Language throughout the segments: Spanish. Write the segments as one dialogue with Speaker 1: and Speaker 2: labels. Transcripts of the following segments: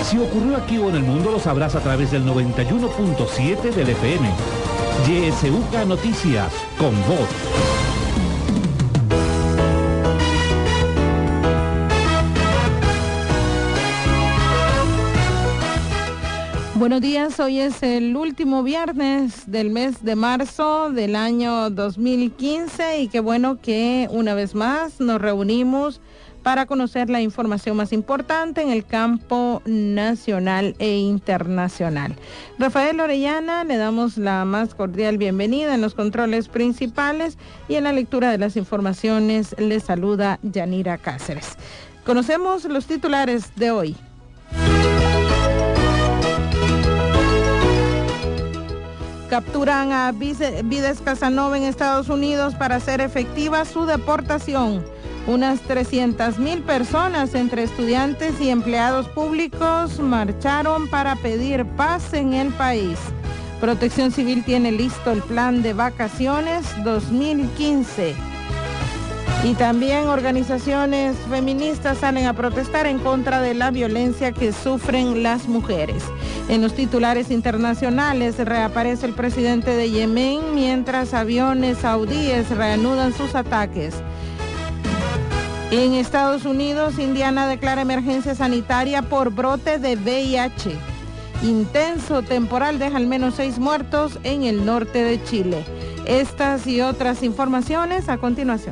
Speaker 1: Si ocurrió aquí o en el mundo, lo sabrás a través del 91.7 del FM. YSUK Noticias, con voz.
Speaker 2: Buenos días, hoy es el último viernes del mes de marzo del año 2015 y qué bueno que una vez más nos reunimos para conocer la información más importante en el campo nacional e internacional. Rafael Orellana, le damos la más cordial bienvenida en los controles principales y en la lectura de las informaciones le saluda Yanira Cáceres. Conocemos los titulares de hoy. Capturan a Vides Casanova en Estados Unidos para hacer efectiva su deportación. Unas 300,000 personas entre estudiantes y empleados públicos marcharon para pedir paz en el país. Protección Civil tiene listo el plan de vacaciones 2015. Y también organizaciones feministas salen a protestar en contra de la violencia que sufren las mujeres. En los titulares internacionales reaparece el presidente de Yemen mientras aviones saudíes reanudan sus ataques. En Estados Unidos, Indiana declara emergencia sanitaria por brote de VIH. Intenso temporal deja al menos 6 muertos en el norte de Chile. Estas y otras informaciones a continuación.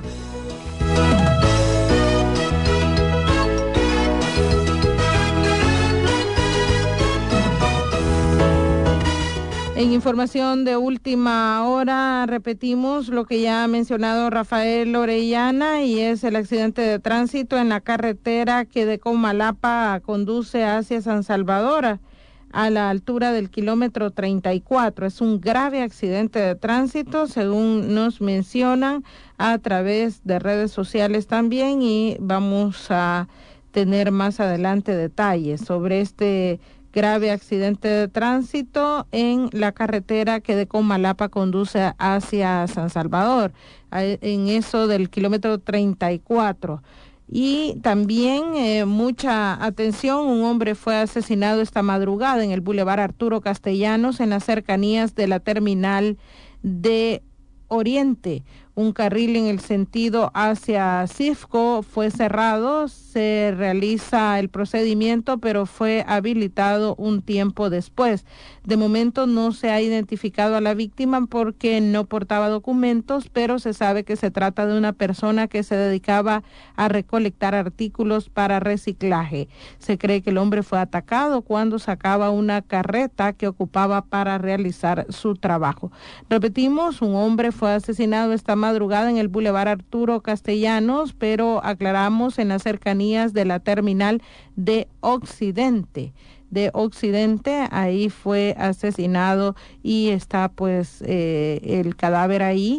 Speaker 2: En información de última hora, repetimos lo que ya ha mencionado Rafael Orellana, y es el accidente de tránsito en la carretera que de Comalapa conduce hacia San Salvador, a la altura del kilómetro 34. Es un grave accidente de tránsito, según nos mencionan a través de redes sociales también, y vamos a tener más adelante detalles sobre este grave accidente de tránsito en la carretera que de Comalapa conduce hacia San Salvador, en eso del kilómetro 34. Y también mucha atención, un hombre fue asesinado esta madrugada en el Boulevard Arturo Castellanos, en las cercanías de la terminal de Oriente. Un carril en el sentido hacia Cifco fue cerrado, se realiza el procedimiento, pero fue habilitado un tiempo después. De momento no se ha identificado a la víctima porque no portaba documentos, pero se sabe que se trata de una persona que se dedicaba a recolectar artículos para reciclaje. Se cree que el hombre fue atacado cuando sacaba una carreta que ocupaba para realizar su trabajo. Repetimos, un hombre fue asesinado esta madrugada en el Boulevard Arturo Castellanos, pero aclaramos, en las cercanías de la terminal de Occidente. Ahí fue asesinado y está pues el cadáver ahí.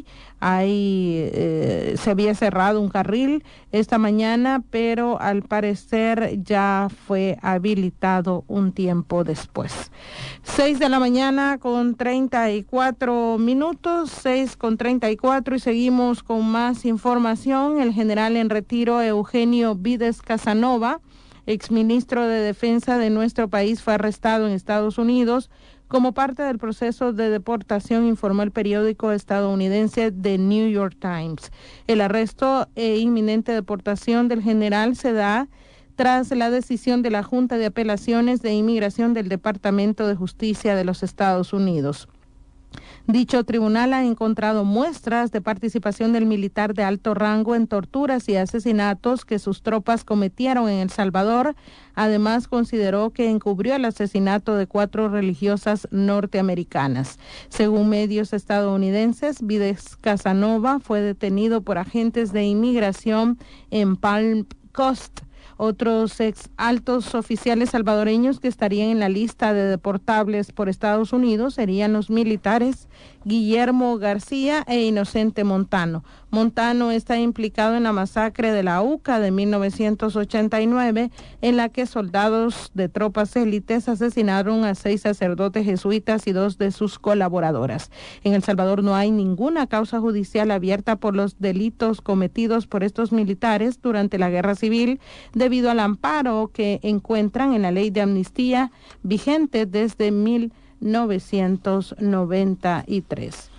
Speaker 2: Se había cerrado un carril esta mañana, pero al parecer ya fue habilitado un tiempo después. 6 de la mañana con 34 minutos, 6:34, y seguimos con más información. El general en retiro Eugenio Vides Casanova, exministro de Defensa de nuestro país, fue arrestado en Estados Unidos como parte del proceso de deportación, informó el periódico estadounidense The New York Times. El arresto e inminente deportación del general se da tras la decisión de la Junta de Apelaciones de Inmigración del Departamento de Justicia de los Estados Unidos. Dicho tribunal ha encontrado muestras de participación del militar de alto rango en torturas y asesinatos que sus tropas cometieron en El Salvador. Además, consideró que encubrió el asesinato de 4 religiosas norteamericanas. Según medios estadounidenses, Vides Casanova fue detenido por agentes de inmigración en Palm Coast. Otros ex altos oficiales salvadoreños que estarían en la lista de deportables por Estados Unidos serían los militares Guillermo García e Inocente Montano. Montano está implicado en la masacre de la UCA de 1989, en la que soldados de tropas élites asesinaron a 6 sacerdotes jesuitas y 2 de sus colaboradoras. En El Salvador no hay ninguna causa judicial abierta por los delitos cometidos por estos militares durante la Guerra Civil, debido debido al amparo que encuentran en la ley de amnistía vigente desde 1993.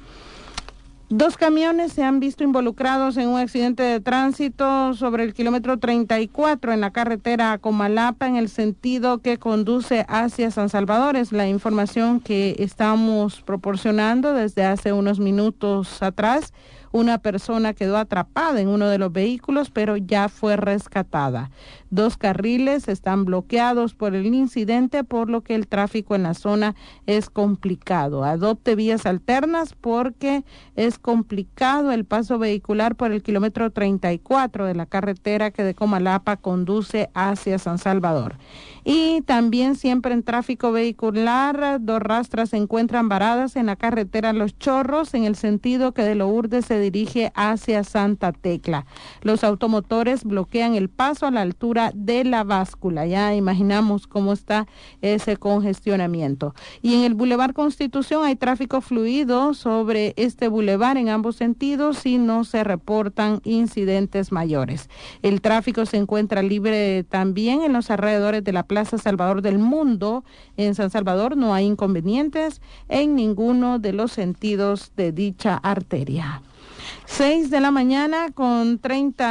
Speaker 2: 2 camiones se han visto involucrados en un accidente de tránsito sobre el kilómetro 34 en la carretera a Comalapa en el sentido que conduce hacia San Salvador. Es la información que estamos proporcionando desde hace unos minutos atrás. Una persona quedó atrapada en uno de los vehículos, pero ya fue rescatada. 2 carriles están bloqueados por el incidente, por lo que el tráfico en la zona es complicado. Adopte vías alternas porque es complicado el paso vehicular por el kilómetro 34 de la carretera que de Comalapa conduce hacia San Salvador. Y también siempre en tráfico vehicular, 2 rastras se encuentran varadas en la carretera Los Chorros en el sentido que de Lourdes se dirige hacia Santa Tecla. Los automotores bloquean el paso a la altura de la báscula. Ya imaginamos cómo está ese congestionamiento. Y en el Boulevard Constitución hay tráfico fluido sobre este bulevar en ambos sentidos y no se reportan incidentes mayores. El tráfico se encuentra libre también en los alrededores de la Plaza Salvador del Mundo. En San Salvador no hay inconvenientes en ninguno de los sentidos de dicha arteria. 6 de la mañana con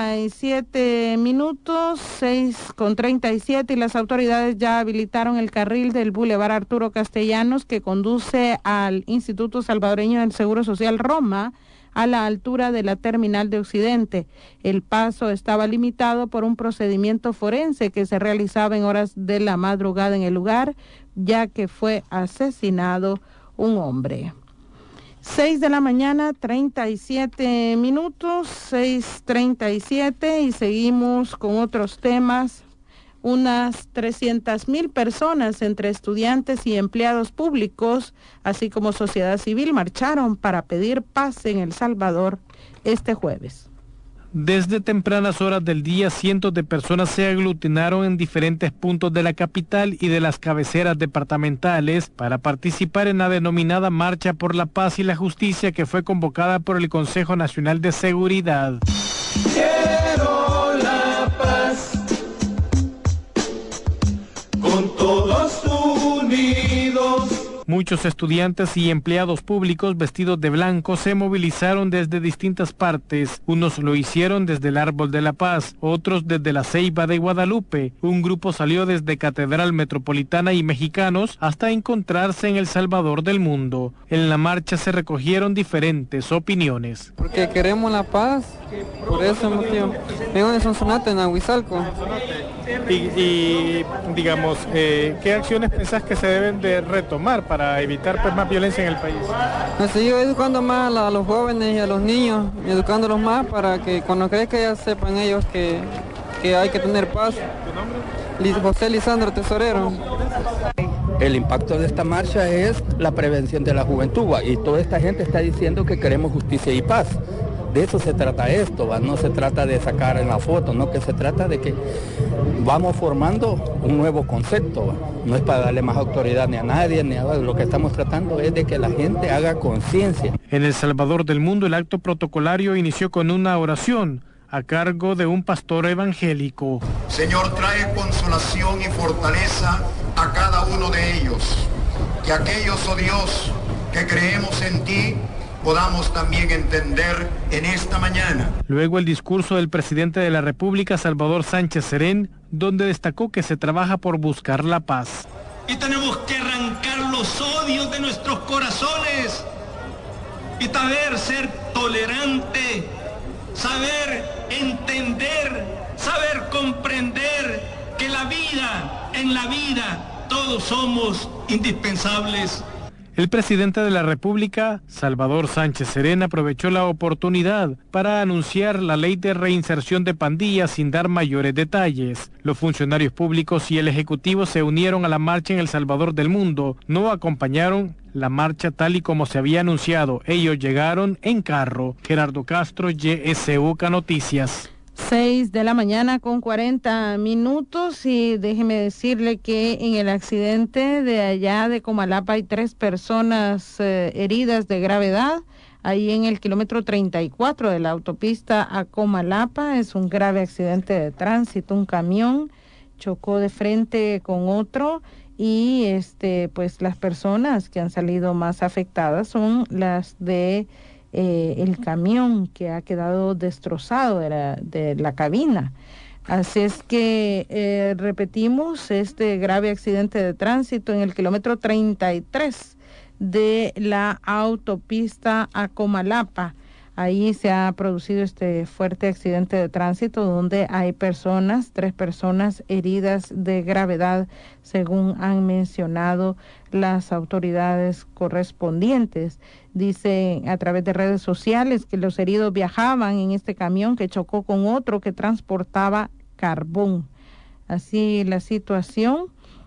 Speaker 2: 37 minutos, 6:37, y las autoridades ya habilitaron el carril del Boulevard Arturo Castellanos que conduce al Instituto Salvadoreño del Seguro Social Roma a la altura de la terminal de Occidente. El paso estaba limitado por un procedimiento forense que se realizaba en horas de la madrugada en el lugar, ya que fue asesinado un hombre. 6 de la mañana, 37 minutos, 6:37, y seguimos con otros temas. Unas 300,000 personas entre estudiantes y empleados públicos, así como sociedad civil, marcharon para pedir paz en El Salvador este jueves.
Speaker 3: Desde tempranas horas del día, cientos de personas se aglutinaron en diferentes puntos de la capital y de las cabeceras departamentales para participar en la denominada Marcha por la Paz y la Justicia, que fue convocada por el Consejo Nacional de Seguridad.
Speaker 4: Quiero la paz, con todos unidos.
Speaker 3: Muchos estudiantes y empleados públicos vestidos de blanco se movilizaron desde distintas partes. Unos lo hicieron desde el Árbol de la Paz, otros desde la Ceiba de Guadalupe. Un grupo salió desde Catedral Metropolitana y Mexicanos hasta encontrarse en El Salvador del Mundo. En la marcha se recogieron diferentes opiniones.
Speaker 5: Porque queremos la paz, por ese motivo. Vengo de Sonsonate, en Aguizalco.
Speaker 3: Y digamos, ¿qué acciones pensás que se deben de retomar para evitar más violencia en el país?
Speaker 5: Me sigo educando más a los jóvenes y a los niños, educándolos más para que cuando crezcan ya sepan ellos que hay que tener paz. ¿Tu nombre? José Lisandro Tesorero.
Speaker 6: El impacto de esta marcha es la prevención de la juventud, y toda esta gente está diciendo que queremos justicia y paz. De eso se trata esto, ¿va? No se trata de sacar en la foto, no, que se trata de que vamos formando un nuevo concepto, ¿va? No es para darle más autoridad ni a nadie, ni a lo que estamos tratando es de que la gente haga conciencia.
Speaker 3: En El Salvador del Mundo, el acto protocolario inició con una oración a cargo de un pastor evangélico.
Speaker 7: Señor, trae consolación y fortaleza a cada uno de ellos, que aquellos, oh Dios, que creemos en ti, podamos también entender en esta mañana.
Speaker 3: Luego el discurso del presidente de la República, Salvador Sánchez Serén, donde destacó que se trabaja por buscar la paz.
Speaker 8: Y tenemos que arrancar los odios de nuestros corazones y saber ser tolerante, saber entender, saber comprender que en la vida todos somos indispensables.
Speaker 3: El presidente de la República, Salvador Sánchez Serén, aprovechó la oportunidad para anunciar la ley de reinserción de pandillas sin dar mayores detalles. Los funcionarios públicos y el Ejecutivo se unieron a la marcha en El Salvador del Mundo. No acompañaron la marcha tal y como se había anunciado. Ellos llegaron en carro. Gerardo Castro, YSUK Noticias.
Speaker 2: 6 de la mañana con 40 minutos, y déjeme decirle que en el accidente de allá de Comalapa hay 3 personas heridas de gravedad. ahí en el kilómetro 34 de la autopista a Comalapa. Es un grave accidente de tránsito. Un camión chocó de frente con otro y pues las personas que han salido más afectadas son las de el camión, que ha quedado destrozado de la cabina. Así es que repetimos, este grave accidente de tránsito en el kilómetro 33 de la autopista a Comalapa. Ahí se ha producido este fuerte accidente de tránsito donde hay 3 personas heridas de gravedad, según han mencionado las autoridades correspondientes. Dice a través de redes sociales que los heridos viajaban en este camión que chocó con otro que transportaba carbón. Así la situación.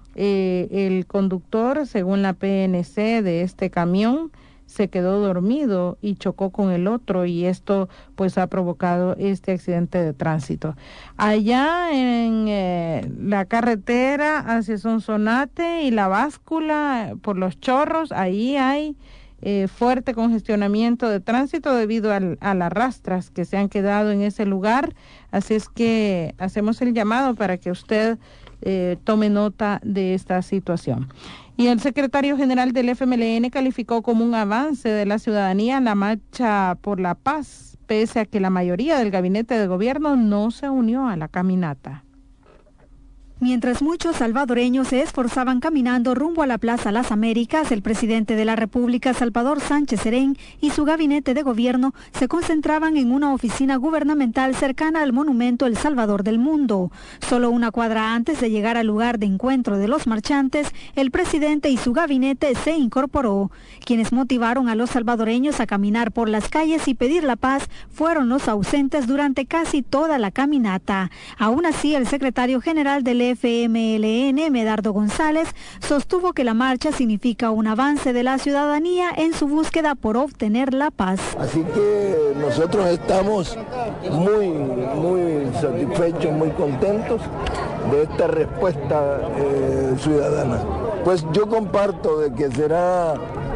Speaker 2: El conductor, según la PNC de este camión, se quedó dormido y chocó con el otro, y esto pues ha provocado este accidente de tránsito. Allá en la carretera hacia Sonsonate y la báscula por Los Chorros, ahí hay fuerte congestionamiento de tránsito debido a las rastras que se han quedado en ese lugar. Así es que hacemos el llamado para que usted tome nota de esta situación. Y el secretario general del FMLN calificó como un avance de la ciudadanía la marcha por la paz, pese a que la mayoría del gabinete de gobierno no se unió a la caminata.
Speaker 9: Mientras muchos salvadoreños se esforzaban caminando rumbo a la Plaza Las Américas, el presidente de la República, Salvador Sánchez Serén, y su gabinete de gobierno se concentraban en una oficina gubernamental cercana al monumento El Salvador del Mundo. Solo una cuadra antes de llegar al lugar de encuentro de los marchantes, el presidente y su gabinete se incorporó. Quienes motivaron a los salvadoreños a caminar por las calles y pedir la paz fueron los ausentes durante casi toda la caminata. Aún así, el secretario general del FMLN, Medardo González, sostuvo que la marcha significa un avance de la ciudadanía en su búsqueda por obtener la paz.
Speaker 10: Así que nosotros estamos muy satisfechos, muy contentos de esta respuesta ciudadana. Pues yo comparto de que será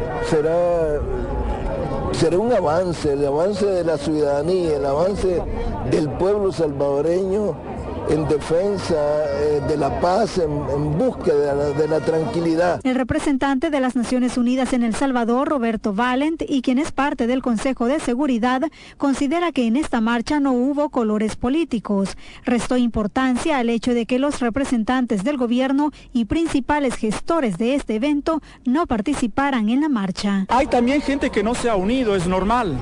Speaker 10: un avance, el avance de la ciudadanía, el avance del pueblo salvadoreño en defensa de la paz, en búsqueda de la tranquilidad.
Speaker 9: El representante de las Naciones Unidas en El Salvador, Roberto Valent, y quien es parte del Consejo de Seguridad, considera que en esta marcha no hubo colores políticos. Restó importancia al hecho de que los representantes del gobierno y principales gestores de este evento no participaran en la marcha.
Speaker 11: Hay también gente que no se ha unido, es normal,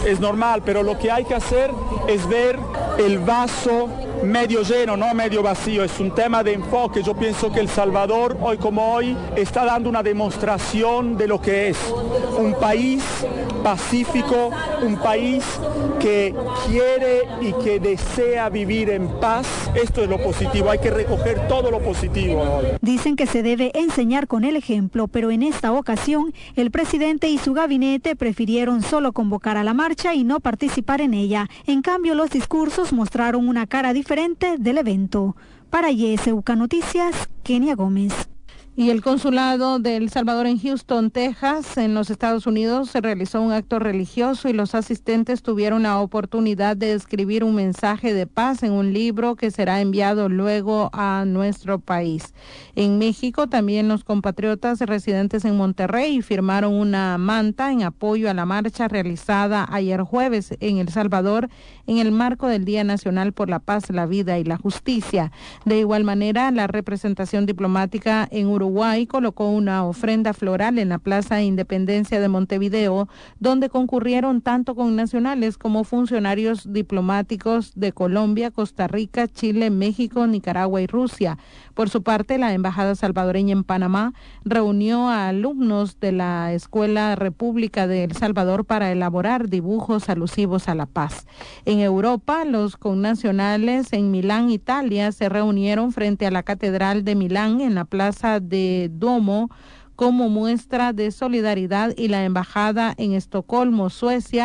Speaker 11: pero lo que hay que hacer es ver el vaso medio lleno, no medio vacío. Es un tema de enfoque. Yo pienso que El Salvador, hoy como hoy, está dando una demostración de lo que es un país pacífico, un país que quiere y que desea vivir en paz. Esto es lo positivo, hay que recoger todo lo positivo hoy.
Speaker 9: Dicen que se debe enseñar con el ejemplo, pero en esta ocasión el presidente y su gabinete prefirieron solo convocar a la marcha y no participar en ella. En cambio, los discursos mostraron una cara diferente del evento. Para YSUK Noticias, Kenia Gómez.
Speaker 2: Y el consulado de El Salvador en Houston, Texas, en los Estados Unidos, se realizó un acto religioso y los asistentes tuvieron la oportunidad de escribir un mensaje de paz en un libro que será enviado luego a nuestro país. En México, también los compatriotas residentes en Monterrey firmaron una manta en apoyo a la marcha realizada ayer jueves en El Salvador en el marco del Día Nacional por la Paz, la Vida y la Justicia. De igual manera, la representación diplomática en Uruguay colocó una ofrenda floral en la Plaza Independencia de Montevideo, donde concurrieron tanto connacionales como funcionarios diplomáticos de Colombia, Costa Rica, Chile, México, Nicaragua y Rusia. Por su parte, la Embajada salvadoreña en Panamá reunió a alumnos de la Escuela República de El Salvador para elaborar dibujos alusivos a la paz. En Europa, los connacionales en Milán, Italia, se reunieron frente a la Catedral de Milán en la Plaza de Duomo como muestra de solidaridad, y la embajada en Estocolmo, Suecia,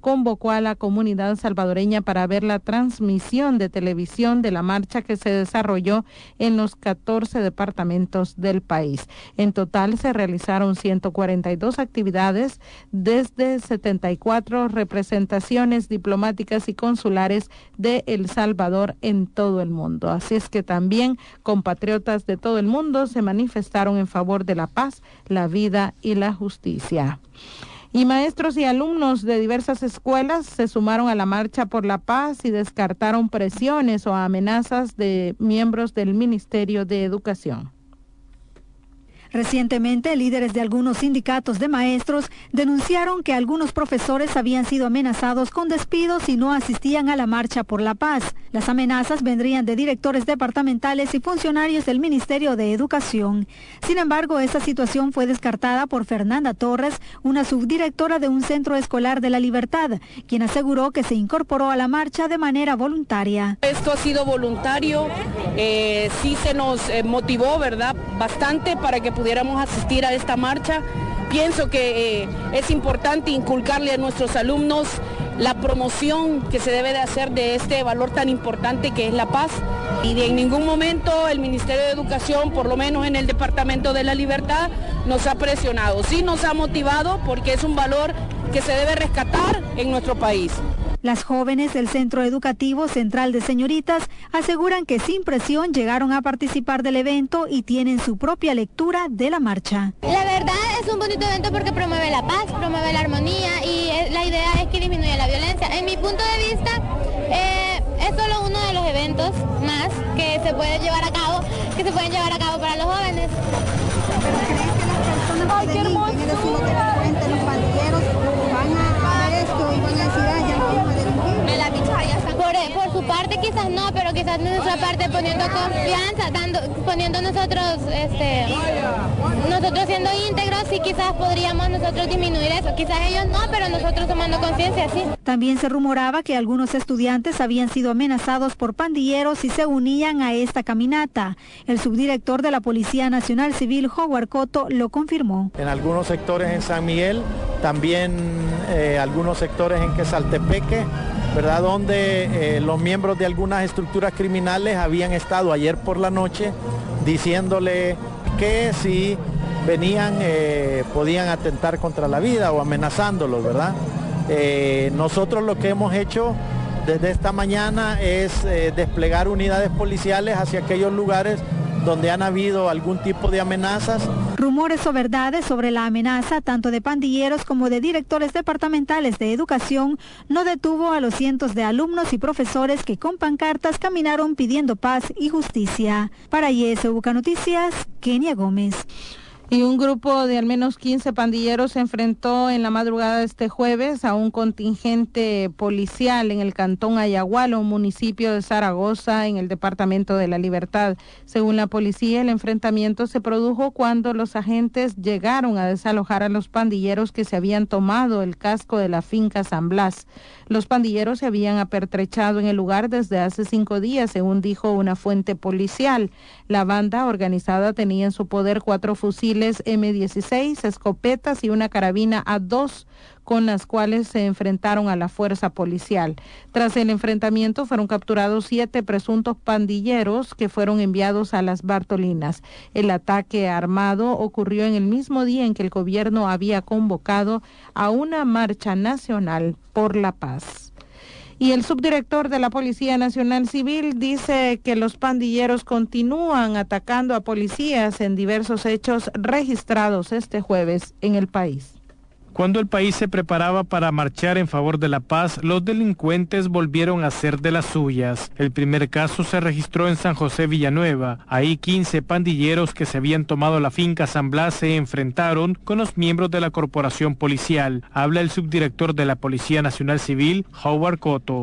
Speaker 2: convocó a la comunidad salvadoreña para ver la transmisión de televisión de la marcha que se desarrolló en los 14 departamentos del país. En total se realizaron 142 actividades desde 74 representaciones diplomáticas y consulares de El Salvador en todo el mundo. Así es que también compatriotas de todo el mundo se manifestaron en favor de la paz, la vida y la justicia. Y maestros y alumnos de diversas escuelas se sumaron a la marcha por la paz y descartaron presiones o amenazas de miembros del Ministerio de Educación.
Speaker 9: Recientemente, líderes de algunos sindicatos de maestros denunciaron que algunos profesores habían sido amenazados con despidos y no asistían a la marcha por la paz. Las amenazas vendrían de directores departamentales y funcionarios del Ministerio de Educación. Sin embargo, esta situación fue descartada por Fernanda Torres, una subdirectora de un centro escolar de La Libertad, quien aseguró que se incorporó a la marcha de manera voluntaria.
Speaker 12: Esto ha sido voluntario, sí se nos motivó, ¿verdad?, bastante para que pudiéramos asistir a esta marcha. Pienso que es importante inculcarle a nuestros alumnos la promoción que se debe de hacer de este valor tan importante que es la paz. Y en ningún momento el Ministerio de Educación, por lo menos en el Departamento de La Libertad, nos ha presionado. Sí nos ha motivado porque es un valor que se debe rescatar en nuestro país.
Speaker 9: Las jóvenes del Centro Educativo Central de Señoritas aseguran que sin presión llegaron a participar del evento y tienen su propia lectura de la marcha.
Speaker 13: La verdad es un bonito evento porque promueve la paz, promueve la armonía y la idea es que disminuya la violencia. En mi punto de vista, es solo uno de los eventos más que se pueden llevar a cabo para los jóvenes.
Speaker 14: ¡Ay, qué hermosura! Los pandilleros van a ver esto y van a decir, ya no vamos a delinquir.
Speaker 13: Por su parte quizás no, pero quizás de nuestra parte poniendo confianza, poniendo nosotros siendo íntegros, y quizás podríamos nosotros disminuir eso. Quizás ellos no, pero nosotros tomando conciencia, sí.
Speaker 9: También se rumoraba que algunos estudiantes habían sido amenazados por pandilleros y se unían a esta caminata. El subdirector de la Policía Nacional Civil, Howard Cotto, lo confirmó.
Speaker 15: En algunos sectores en San Miguel, también algunos sectores en Quesaltepeque, ¿verdad?, donde los miembros de algunas estructuras criminales habían estado ayer por la noche diciéndole que si venían podían atentar contra la vida o amenazándolos, ¿verdad? Nosotros lo que hemos hecho desde esta mañana es desplegar unidades policiales hacia aquellos lugares donde han habido algún tipo de amenazas.
Speaker 9: Rumores o verdades sobre la amenaza tanto de pandilleros como de directores departamentales de educación no detuvo a los cientos de alumnos y profesores que con pancartas caminaron pidiendo paz y justicia. Para YSUK Noticias, Kenia Gómez.
Speaker 2: Y un grupo de al menos 15 pandilleros se enfrentó en la madrugada de este jueves a un contingente policial en el cantón Ayagualo, un municipio de Zaragoza, en el departamento de La Libertad. Según la policía, el enfrentamiento se produjo cuando los agentes llegaron a desalojar a los pandilleros que se habían tomado el casco de la finca San Blas. Los pandilleros se habían apertrechado en el lugar desde hace 5 días, según dijo una fuente policial. La banda organizada tenía en su poder 4 fusiles M16, escopetas y una carabina A2, con las cuales se enfrentaron a la fuerza policial. Tras el enfrentamiento fueron capturados 7 presuntos pandilleros que fueron enviados a las Bartolinas. El ataque armado ocurrió en el mismo día en que el gobierno había convocado a una marcha nacional por la paz. Y el subdirector de la Policía Nacional Civil dice que los pandilleros continúan atacando a policías en diversos hechos registrados este jueves en el país.
Speaker 3: Cuando el país se preparaba para marchar en favor de la paz, los delincuentes volvieron a hacer de las suyas. El primer caso se registró en San José Villanueva. Ahí 15 pandilleros que se habían tomado la finca San Blas se enfrentaron con los miembros de la corporación policial. Habla el subdirector de la Policía Nacional Civil, Howard Cotto.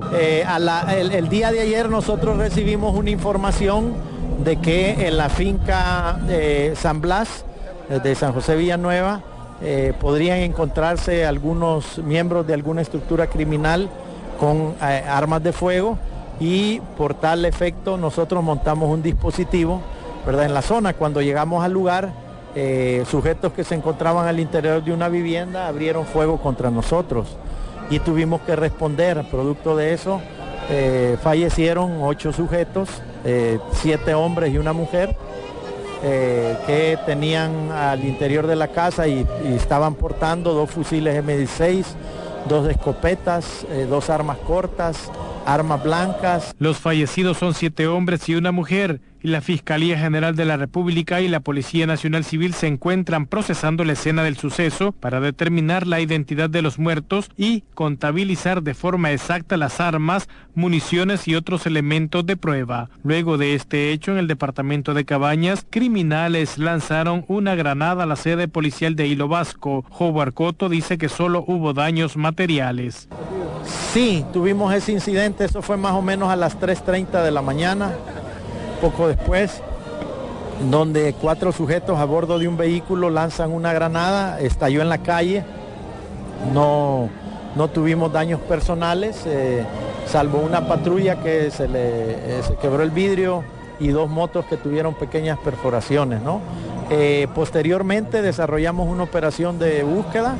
Speaker 15: El día de ayer nosotros recibimos una información de que en la finca San Blas, de San José Villanueva, podrían encontrarse algunos miembros de alguna estructura criminal con armas de fuego, y por tal efecto nosotros montamos un dispositivo, ¿verdad?, en la zona. Cuando llegamos al lugar, sujetos que se encontraban al interior de una vivienda abrieron fuego contra nosotros y tuvimos que responder. Producto de eso, fallecieron 8 sujetos, 7 hombres y una mujer, que tenían al interior de la casa y estaban portando 2 fusiles M16, 2 escopetas, 2 armas cortas, armas blancas.
Speaker 3: Los fallecidos son 7 hombres y una mujer, y la Fiscalía General de la República y la Policía Nacional Civil se encuentran procesando la escena del suceso para determinar la identidad de los muertos y contabilizar de forma exacta las armas, municiones y otros elementos de prueba. Luego de este hecho, en el departamento de Cabañas, criminales lanzaron una granada a la sede policial de Hilo Vasco. Howard Cotto dice que solo hubo daños materiales.
Speaker 15: Sí, tuvimos ese incidente, eso fue más o menos a las 3:30 de la mañana. Poco después, donde 4 sujetos a bordo de un vehículo lanzan una granada, estalló en la calle, no tuvimos daños personales, salvo una patrulla que se quebró el vidrio y 2 motos que tuvieron pequeñas perforaciones, ¿no? Posteriormente desarrollamos una operación de búsqueda,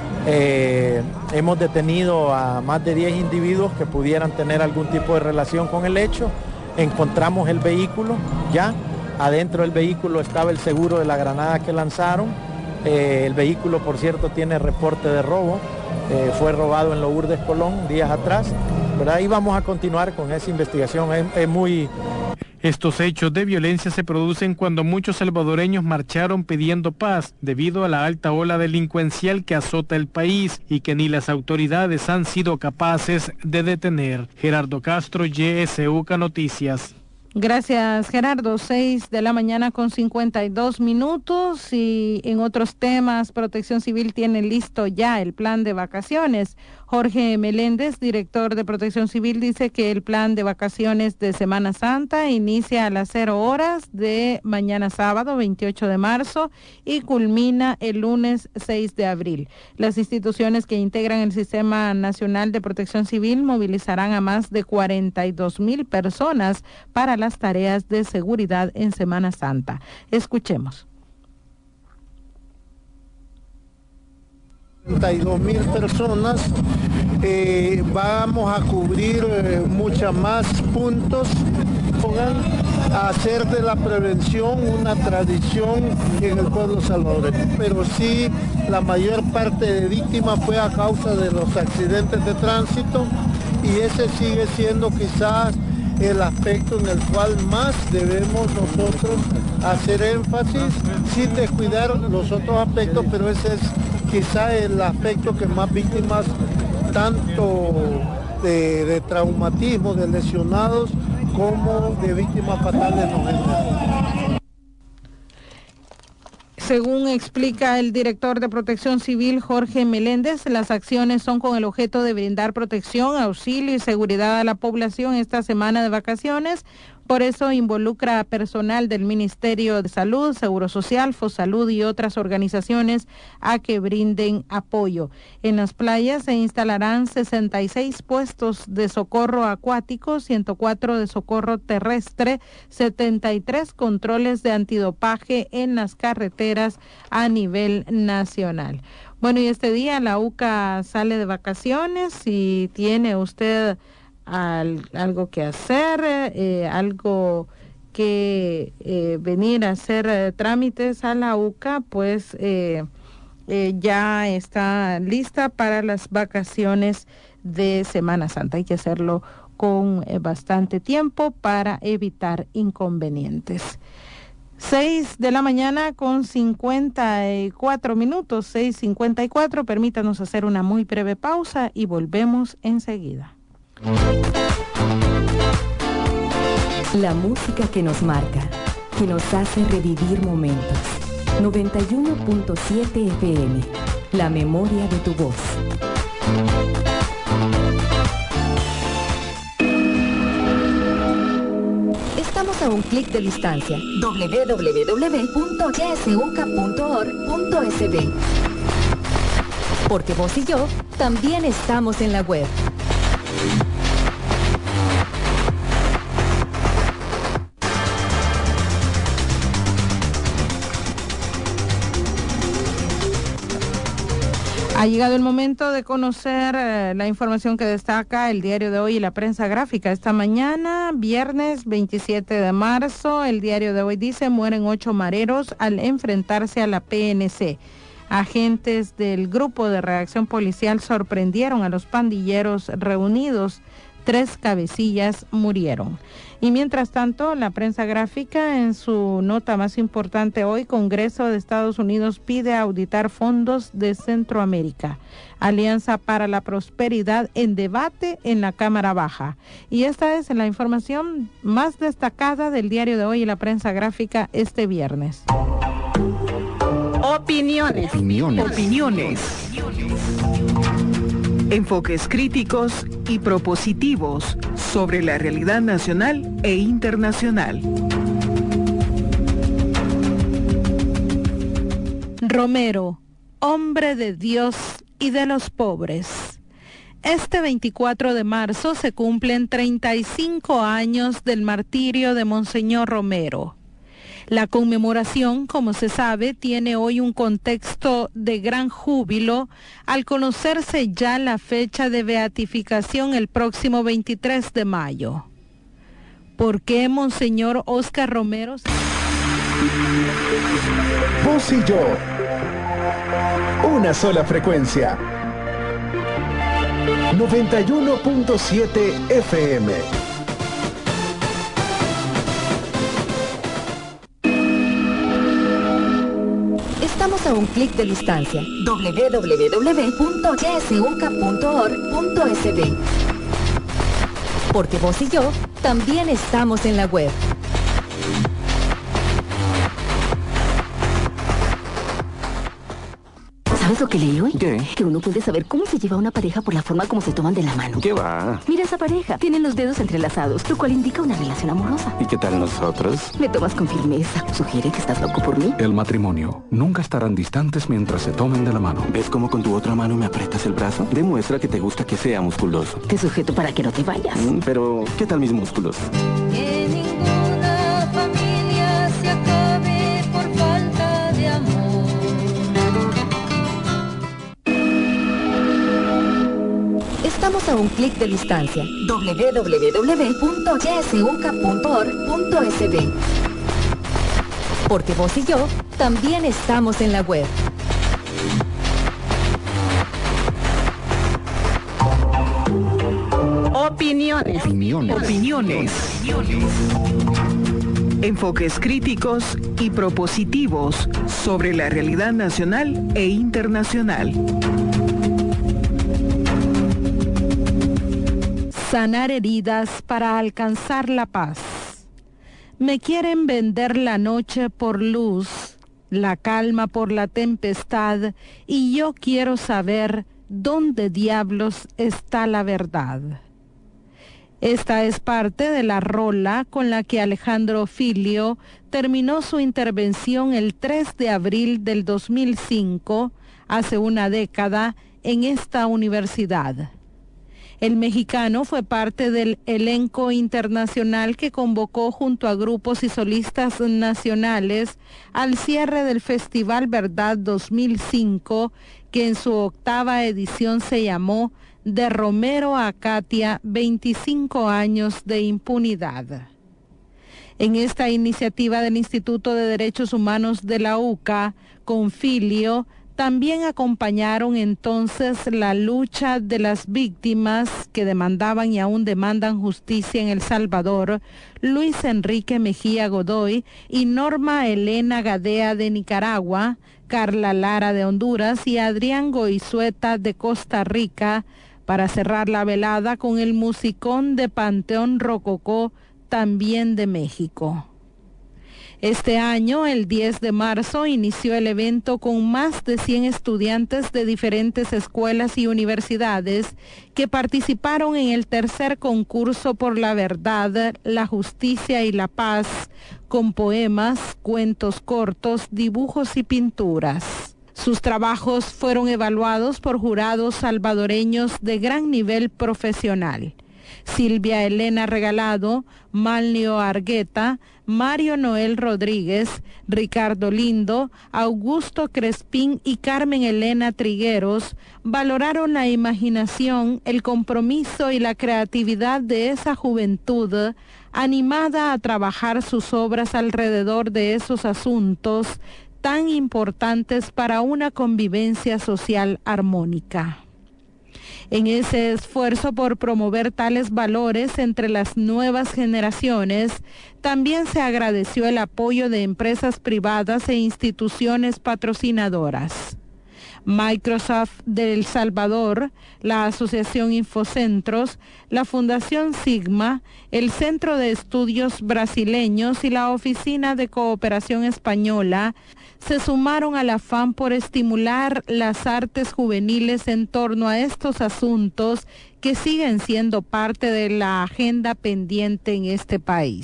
Speaker 15: hemos detenido a más de 10 individuos que pudieran tener algún tipo de relación con el hecho. Encontramos el vehículo, ya adentro del vehículo estaba el seguro de la granada que lanzaron. El vehículo, por cierto, tiene reporte de robo, fue robado en Lourdes, Colón, días atrás, ¿verdad? Y vamos a continuar con esa investigación,
Speaker 3: Estos hechos de violencia se producen cuando muchos salvadoreños marcharon pidiendo paz debido a la alta ola delincuencial que azota el país y que ni las autoridades han sido capaces de detener. Gerardo Castro, YSUCA Noticias.
Speaker 2: Gracias, Gerardo. 6 de la mañana con 52 minutos y en otros temas, Protección Civil tiene listo ya el plan de vacaciones. Jorge Meléndez, director de Protección Civil, dice que el plan de vacaciones de Semana Santa inicia a las 0 horas de mañana sábado 28 de marzo y culmina el lunes 6 de abril. Las instituciones que integran el Sistema Nacional de Protección Civil movilizarán a más de 42,000 personas para las tareas de seguridad en Semana Santa. Escuchemos.
Speaker 16: 42,000 personas, vamos a cubrir muchas más puntos, a hacer de la prevención una tradición en el pueblo salvadoreño. Pero sí, la mayor parte de víctimas fue a causa de los accidentes de tránsito y ese sigue siendo quizás el aspecto en el cual más debemos nosotros hacer énfasis, sin descuidar los otros aspectos, pero ese es quizá el aspecto que más víctimas, tanto de traumatismo, de lesionados, como de víctimas fatales nos generan.
Speaker 2: Según explica el director de Protección Civil, Jorge Meléndez, las acciones son con el objeto de brindar protección, auxilio y seguridad a la población esta semana de vacaciones. Por eso involucra a personal del Ministerio de Salud, Seguro Social, Fosalud y otras organizaciones a que brinden apoyo. En las playas se instalarán 66 puestos de socorro acuático, 104 de socorro terrestre, 73 controles de antidopaje en las carreteras a nivel nacional. Bueno, y este día la UCA sale de vacaciones. Si tiene usted algo que hacer, algo que venir a hacer trámites a la UCA, pues ya está lista para las vacaciones de Semana Santa. Hay que hacerlo con bastante tiempo para evitar inconvenientes. 6 de la mañana con 54 minutos, 6:54. Permítanos hacer una muy breve pausa y volvemos enseguida.
Speaker 17: La música que nos marca, que nos hace revivir momentos. 91.7 FM, la memoria de tu voz. Estamos a un clic de distancia. www.ysuca.org.sb. Porque vos y yo también estamos en la web.
Speaker 2: Ha llegado el momento de conocer la información que destaca el diario de hoy y la prensa gráfica. Esta mañana, viernes 27 de marzo, el diario de hoy dice: mueren 8 mareros al enfrentarse a la PNC. Agentes del grupo de reacción policial sorprendieron a los pandilleros reunidos. 3 cabecillas murieron. Y mientras tanto, la prensa gráfica, en su nota más importante hoy, Congreso de Estados Unidos pide auditar fondos de Centroamérica. Alianza para la Prosperidad en debate en la Cámara Baja. Y esta es la información más destacada del diario de hoy y la prensa gráfica este viernes.
Speaker 18: Opiniones. Enfoques críticos y propositivos sobre la realidad nacional e internacional.
Speaker 2: Romero, hombre de Dios y de los pobres. Este 24 de marzo se cumplen 35 años del martirio de Monseñor Romero. La conmemoración, como se sabe, tiene hoy un contexto de gran júbilo al conocerse ya la fecha de beatificación el próximo 23 de mayo. ¿Por qué Monseñor Óscar Romero?
Speaker 19: Vos y yo. Una sola frecuencia. 91.7 FM.
Speaker 17: Estamos a un clic de distancia. www.ysuca.org.sb. Porque vos y yo también estamos en la web.
Speaker 20: ¿Sabes lo que leí hoy?
Speaker 21: ¿Qué?
Speaker 20: Que uno puede saber cómo se lleva una pareja por la forma como se toman de la mano.
Speaker 21: ¿Qué va?
Speaker 20: Mira esa pareja. Tienen los dedos entrelazados, lo cual indica una relación amorosa.
Speaker 21: ¿Y qué tal nosotros?
Speaker 20: Me tomas con firmeza. ¿Sugiere que estás loco por mí?
Speaker 21: El matrimonio. Nunca estarán distantes mientras se tomen de la mano.
Speaker 22: ¿Ves cómo con tu otra mano me aprietas el brazo? Demuestra que te gusta que sea musculoso.
Speaker 20: Te sujeto para que no te vayas.
Speaker 22: Pero, ¿qué tal mis músculos?
Speaker 23: Que ninguna familia se acabe por falta de amor.
Speaker 17: Estamos a un clic de distancia. www.ysuca.org.sb. Porque vos y yo también estamos en la web.
Speaker 18: Opiniones. Enfoques críticos y propositivos sobre la realidad nacional e internacional.
Speaker 2: Sanar heridas para alcanzar la paz. Me quieren vender la noche por luz, la calma por la tempestad, y yo quiero saber dónde diablos está la verdad. Esta es parte de la rola con la que Alejandro Filio terminó su intervención el 3 de abril del 2005, hace una década, en esta universidad. El mexicano fue parte del elenco internacional que convocó junto a grupos y solistas nacionales al cierre del Festival Verdad 2005, que en su 8ª edición se llamó De Romero a Katia, 25 años de impunidad. En esta iniciativa del Instituto de Derechos Humanos de la UCA, con Filio, también acompañaron entonces la lucha de las víctimas que demandaban y aún demandan justicia en El Salvador, Luis Enrique Mejía Godoy y Norma Elena Gadea de Nicaragua, Carla Lara de Honduras y Adrián Goizueta de Costa Rica, para cerrar la velada con el musicón de Panteón Rococó, también de México. Este año, el 10 de marzo, inició el evento con más de 100 estudiantes de diferentes escuelas y universidades que participaron en el tercer concurso por la verdad, la justicia y la paz, con poemas, cuentos cortos, dibujos y pinturas. Sus trabajos fueron evaluados por jurados salvadoreños de gran nivel profesional. Silvia Elena Regalado, Malnio Argueta, Mario Noel Rodríguez, Ricardo Lindo, Augusto Crespín y Carmen Elena Trigueros valoraron la imaginación, el compromiso y la creatividad de esa juventud animada a trabajar sus obras alrededor de esos asuntos tan importantes para una convivencia social armónica. En ese esfuerzo por promover tales valores entre las nuevas generaciones, también se agradeció el apoyo de empresas privadas e instituciones patrocinadoras. Microsoft de El Salvador, la Asociación Infocentros, la Fundación Sigma, el Centro de Estudios Brasileños y la Oficina de Cooperación Española se sumaron al afán por estimular las artes juveniles en torno a estos asuntos que siguen siendo parte de la agenda pendiente en este país.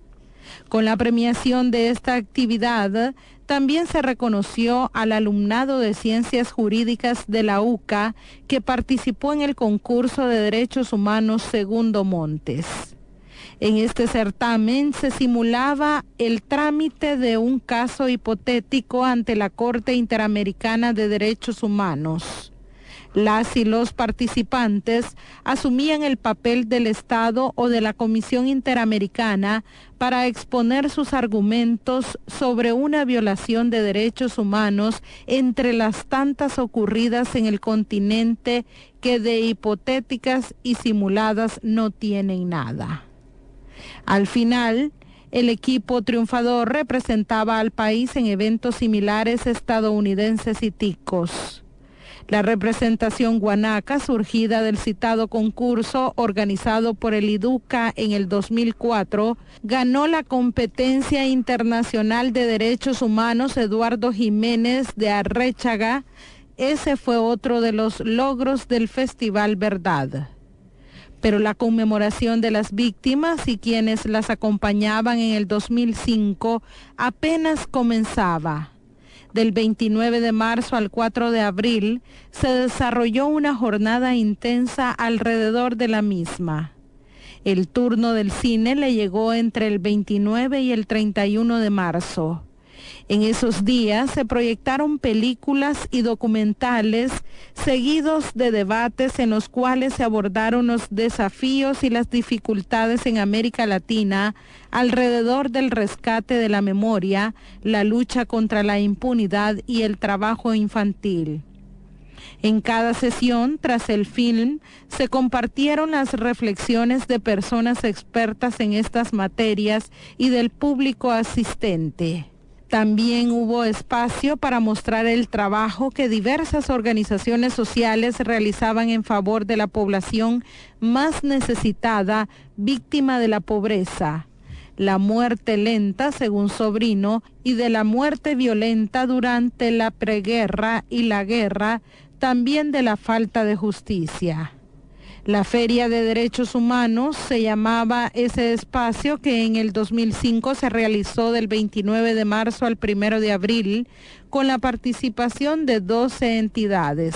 Speaker 2: Con la premiación de esta actividad, también se reconoció al alumnado de Ciencias Jurídicas de la UCA que participó en el concurso de Derechos Humanos Segundo Montes. En este certamen se simulaba el trámite de un caso hipotético ante la Corte Interamericana de Derechos Humanos. Las y los participantes asumían el papel del Estado o de la Comisión Interamericana para exponer sus argumentos sobre una violación de derechos humanos entre las tantas ocurridas en el continente que de hipotéticas y simuladas no tienen nada. Al final, el equipo triunfador representaba al país en eventos similares estadounidenses y ticos. La representación guanaca, surgida del citado concurso organizado por el IDUCA en el 2004, ganó la competencia internacional de derechos humanos Eduardo Jiménez de Arréchaga. Ese fue otro de los logros del Festival Verdad. Pero la conmemoración de las víctimas y quienes las acompañaban en el 2005 apenas comenzaba. Del 29 de marzo al 4 de abril se desarrolló una jornada intensa alrededor de la misma. El turno del cine le llegó entre el 29 y el 31 de marzo. En esos días se proyectaron películas y documentales seguidos de debates en los cuales se abordaron los desafíos y las dificultades en América Latina alrededor del rescate de la memoria, la lucha contra la impunidad y el trabajo infantil. En cada sesión, tras el film, se compartieron las reflexiones de personas expertas en estas materias y del público asistente. También hubo espacio para mostrar el trabajo que diversas organizaciones sociales realizaban en favor de la población más necesitada, víctima de la pobreza, la muerte lenta, según Sobrino, y de la muerte violenta durante la preguerra y la guerra, también de la falta de justicia. La Feria de Derechos Humanos se llamaba ese espacio que en el 2005 se realizó del 29 de marzo al 1 de abril con la participación de 12 entidades.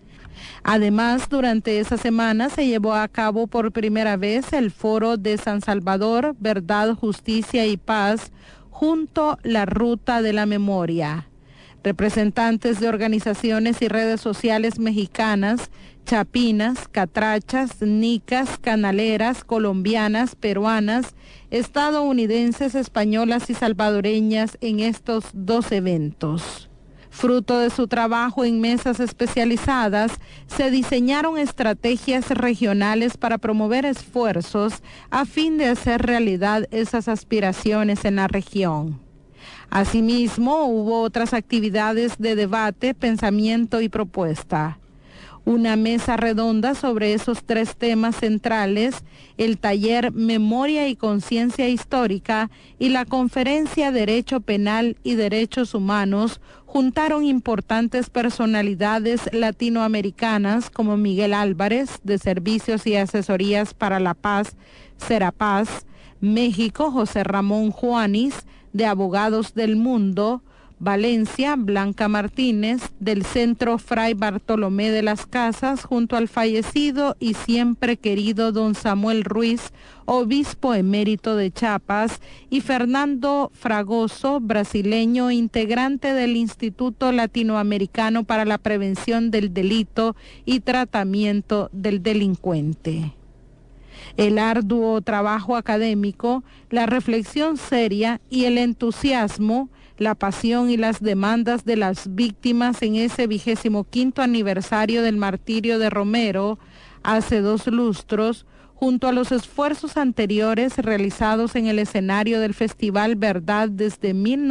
Speaker 2: Además, durante esa semana se llevó a cabo por primera vez el Foro de San Salvador, Verdad, Justicia y Paz, junto la Ruta de la Memoria. Representantes de organizaciones y redes sociales mexicanas, chapinas, catrachas, nicas, canaleras, colombianas, peruanas, estadounidenses, españolas y salvadoreñas en estos dos eventos. Fruto de su trabajo en mesas especializadas, se diseñaron estrategias regionales para promover esfuerzos a fin de hacer realidad esas aspiraciones en la región. Asimismo, hubo otras actividades de debate, pensamiento y propuesta. Una mesa redonda sobre esos tres temas centrales, el taller Memoria y Conciencia Histórica y la conferencia Derecho Penal y Derechos Humanos juntaron importantes personalidades latinoamericanas como Miguel Álvarez, de Servicios y Asesorías para la Paz, Serapaz, México, José Ramón Juanis, de Abogados del Mundo, Valencia, Blanca Martínez, del Centro Fray Bartolomé de las Casas, junto al fallecido y siempre querido don Samuel Ruiz, obispo emérito de Chiapas, y Fernando Fragoso, brasileño, integrante del Instituto Latinoamericano para la Prevención del Delito y Tratamiento del Delincuente. El arduo trabajo académico, la reflexión seria y el entusiasmo, la pasión y las demandas de las víctimas en ese 25º aniversario del martirio de Romero, hace 2 lustros, junto a los esfuerzos anteriores realizados en el escenario del Festival Verdad desde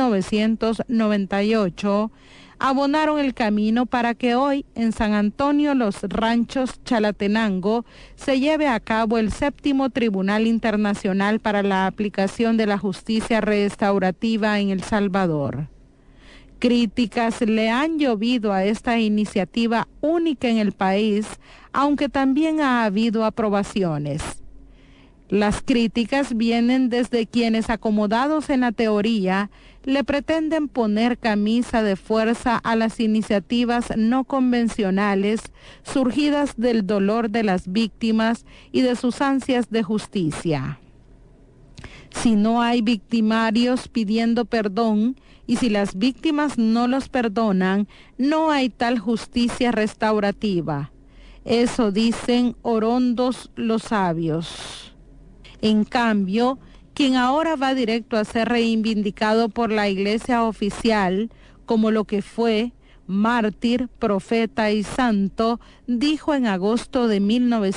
Speaker 2: 1998, abonaron el camino para que hoy en San Antonio Los Ranchos, Chalatenango, se lleve a cabo el 7º Tribunal Internacional para la Aplicación de la Justicia Restaurativa en El Salvador. Críticas le han llovido a esta iniciativa única en el país, aunque también ha habido aprobaciones. Las críticas vienen desde quienes, acomodados en la teoría, le pretenden poner camisa de fuerza a las iniciativas no convencionales surgidas del dolor de las víctimas y de sus ansias de justicia. Si no hay victimarios pidiendo perdón y si las víctimas no los perdonan, no hay tal justicia restaurativa. Eso dicen orondos los sabios. En cambio, quien ahora va directo a ser reivindicado por la Iglesia oficial como lo que fue, mártir, profeta y santo, dijo en agosto de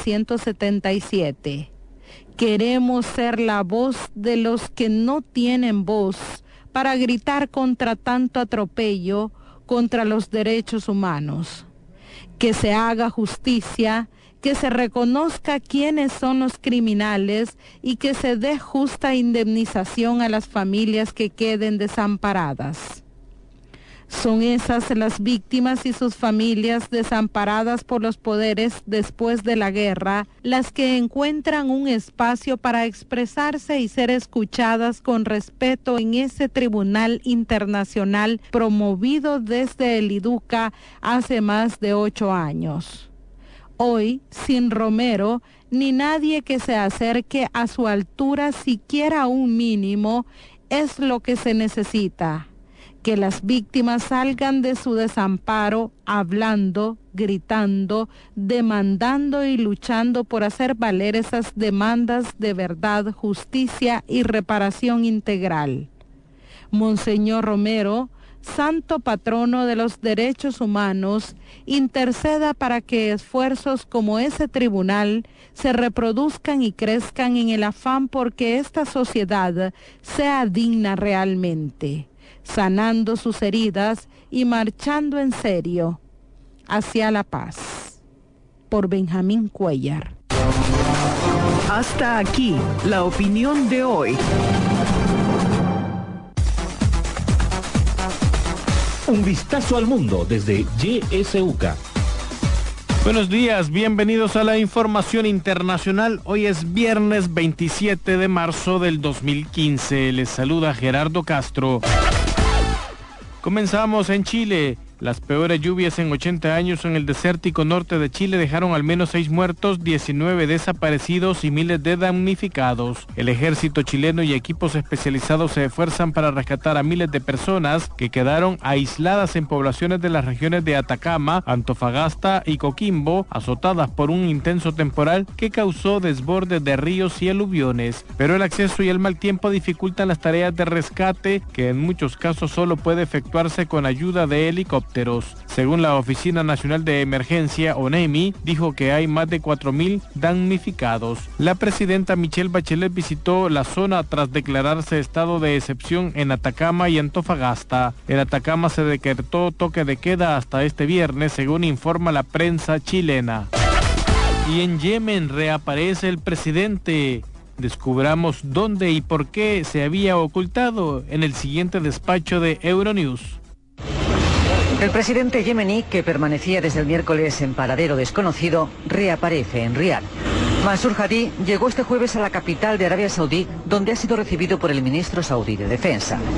Speaker 2: 1977, queremos ser la voz de los que no tienen voz para gritar contra tanto atropello, contra los derechos humanos. Que se haga justicia, que se reconozca quiénes son los criminales y que se dé justa indemnización a las familias que queden desamparadas. Son esas las víctimas y sus familias desamparadas por los poderes después de la guerra, las que encuentran un espacio para expresarse y ser escuchadas con respeto en ese tribunal internacional promovido desde el IDUCA hace más de 8 años. Hoy, sin Romero, ni nadie que se acerque a su altura siquiera un mínimo, es lo que se necesita. Que las víctimas salgan de su desamparo hablando, gritando, demandando y luchando por hacer valer esas demandas de verdad, justicia y reparación integral. Monseñor Romero, santo patrono de los derechos humanos, interceda para que esfuerzos como ese tribunal se reproduzcan y crezcan en el afán porque esta sociedad sea digna realmente, sanando sus heridas y marchando en serio hacia la paz. Por Benjamín Cuellar.
Speaker 18: Hasta aquí la opinión de hoy.
Speaker 1: Un vistazo al mundo desde YSUCA.
Speaker 3: Buenos días, bienvenidos a la información internacional. Hoy es viernes 27 de marzo del 2015. Les saluda Gerardo Castro. Comenzamos en Chile. Las peores lluvias en 80 años en el desértico norte de Chile dejaron al menos 6 muertos, 19 desaparecidos y miles de damnificados. El ejército chileno y equipos especializados se esfuerzan para rescatar a miles de personas que quedaron aisladas en poblaciones de las regiones de Atacama, Antofagasta y Coquimbo, azotadas por un intenso temporal que causó desbordes de ríos y aluviones. Pero el acceso y el mal tiempo dificultan las tareas de rescate, que en muchos casos solo puede efectuarse con ayuda de helicópteros. Según la Oficina Nacional de Emergencia, ONEMI, dijo que hay más de 4.000 damnificados. La presidenta Michelle Bachelet visitó la zona tras declararse estado de excepción en Atacama y Antofagasta. En Atacama se decretó toque de queda hasta este viernes, según informa la prensa chilena. Y en Yemen reaparece el presidente. Descubramos dónde y por qué se había ocultado en el siguiente despacho de Euronews.
Speaker 4: El presidente yemení, que permanecía desde el miércoles en paradero desconocido, reaparece en Riad. Mansur Hadi llegó este jueves a la capital de Arabia Saudí, donde ha sido recibido por el ministro saudí de Defensa.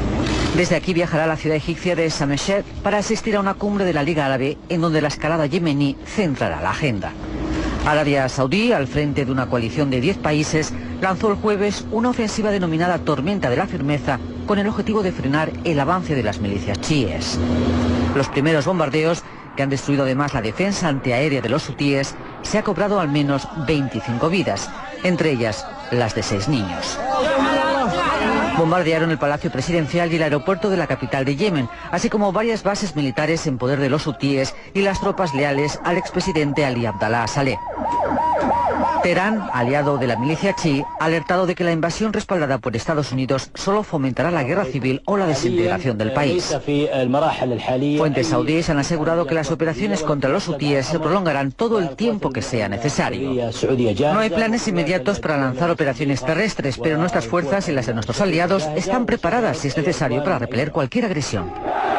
Speaker 4: Desde aquí viajará a la ciudad egipcia de Sameshet para asistir a una cumbre de la Liga Árabe en donde la escalada yemení centrará la agenda. Arabia Saudí, al frente de una coalición de 10 países, lanzó el jueves una ofensiva denominada Tormenta de la Firmeza con el objetivo de frenar el avance de las milicias chiíes. Los primeros bombardeos, que han destruido además la defensa antiaérea de los hutíes, se ha cobrado al menos 25 vidas, entre ellas las de 6 niños. Bombardearon el Palacio Presidencial y el aeropuerto de la capital de Yemen, así como varias bases militares en poder de los hutíes y las tropas leales al expresidente Ali Abdallah Saleh. Teherán, aliado de la milicia chií, ha alertado de que la invasión respaldada por Estados Unidos solo fomentará la guerra civil o la desintegración del país. Fuentes saudíes han asegurado que las operaciones contra los hutíes se prolongarán todo el tiempo que sea necesario. No hay planes inmediatos para lanzar operaciones terrestres, pero nuestras fuerzas y las de nuestros aliados están preparadas si es necesario para repeler cualquier agresión.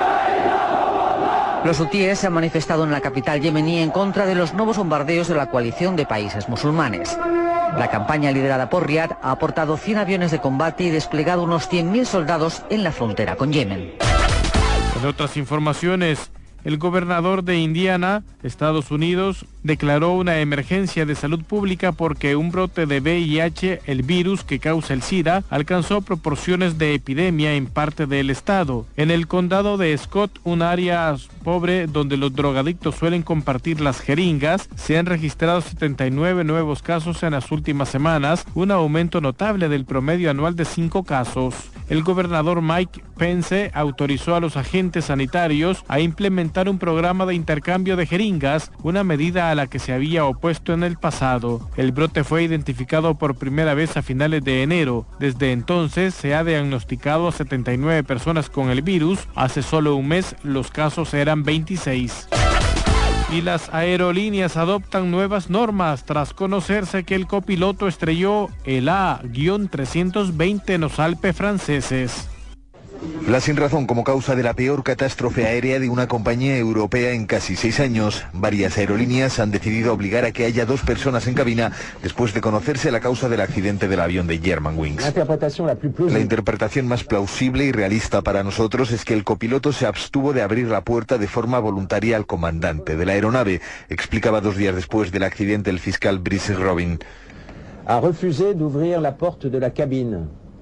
Speaker 4: Los hutíes se han manifestado en la capital yemení en contra de los nuevos bombardeos de la coalición de países musulmanes. La campaña liderada por Riad ha aportado 100 aviones de combate y desplegado unos 100.000 soldados en la frontera con Yemen.
Speaker 3: En otras informaciones, el gobernador de Indiana, Estados Unidos, declaró una emergencia de salud pública porque un brote de VIH, el virus que causa el SIDA, alcanzó proporciones de epidemia en parte del estado. En el condado de Scott, un área pobre donde los drogadictos suelen compartir las jeringas, se han registrado 79 nuevos casos en las últimas semanas, un aumento notable del promedio anual de 5 casos. El gobernador Mike Pence autorizó a los agentes sanitarios a implementar un programa de intercambio de jeringas, una medida a la que se había opuesto en el pasado. El brote fue identificado por primera vez a finales de enero. Desde entonces se ha diagnosticado a 79 personas con el virus. Hace solo un mes los casos eran 26. Y las aerolíneas adoptan nuevas normas tras conocerse que el copiloto estrelló el A-320 en los Alpes franceses.
Speaker 5: La sinrazón como causa de la peor catástrofe aérea de una compañía europea en casi 6 años. Varias aerolíneas han decidido obligar a que haya 2 personas en cabina después de conocerse la causa del accidente del avión de Germanwings. La interpretación más plausible y realista para nosotros es que el copiloto se abstuvo de abrir la puerta de forma voluntaria al comandante de la aeronave, explicaba 2 días después del accidente el fiscal Brice Robin.
Speaker 6: Ha refusé d'ouvrir la porte de la cabine.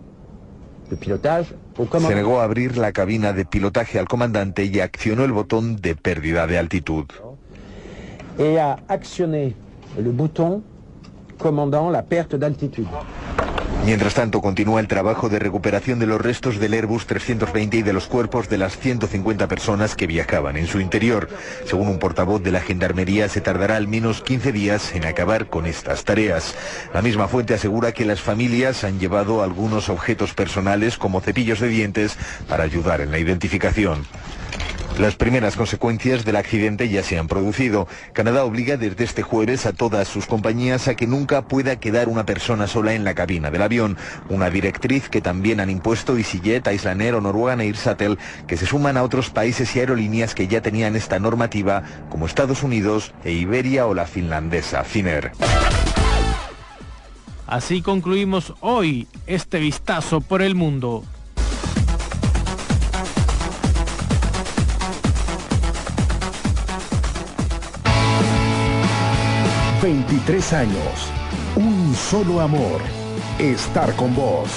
Speaker 5: Se negó a abrir la cabina de pilotaje al comandante y accionó el botón de pérdida de altitud.
Speaker 6: Y ha accioné el botón comandant la perte d'altitude.
Speaker 5: Mientras tanto, continúa el trabajo de recuperación de los restos del Airbus 320 y de los cuerpos de las 150 personas que viajaban en su interior. Según un portavoz de la Gendarmería, se tardará al menos 15 días en acabar con estas tareas. La misma fuente asegura que las familias han llevado algunos objetos personales como cepillos de dientes para ayudar en la identificación. Las primeras consecuencias del accidente ya se han producido. Canadá obliga desde este jueves a todas sus compañías a que nunca pueda quedar una persona sola en la cabina del avión. Una directriz que también han impuesto EasyJet, Icelandair o Norwegian Air Shuttle, que se suman a otros países y aerolíneas que ya tenían esta normativa, como Estados Unidos e Iberia o la finlandesa Finnair.
Speaker 3: Así concluimos hoy este vistazo por el mundo.
Speaker 19: ...23 años, un solo amor, estar con vos.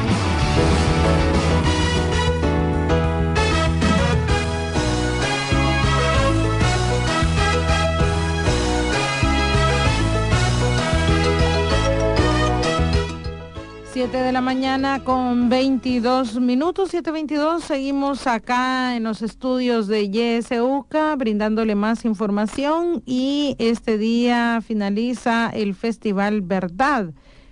Speaker 2: Siete de la mañana con 22 minutos, 7:22. Seguimos acá en los estudios de YSUCA brindándole más información y este día finaliza el Festival Verdad.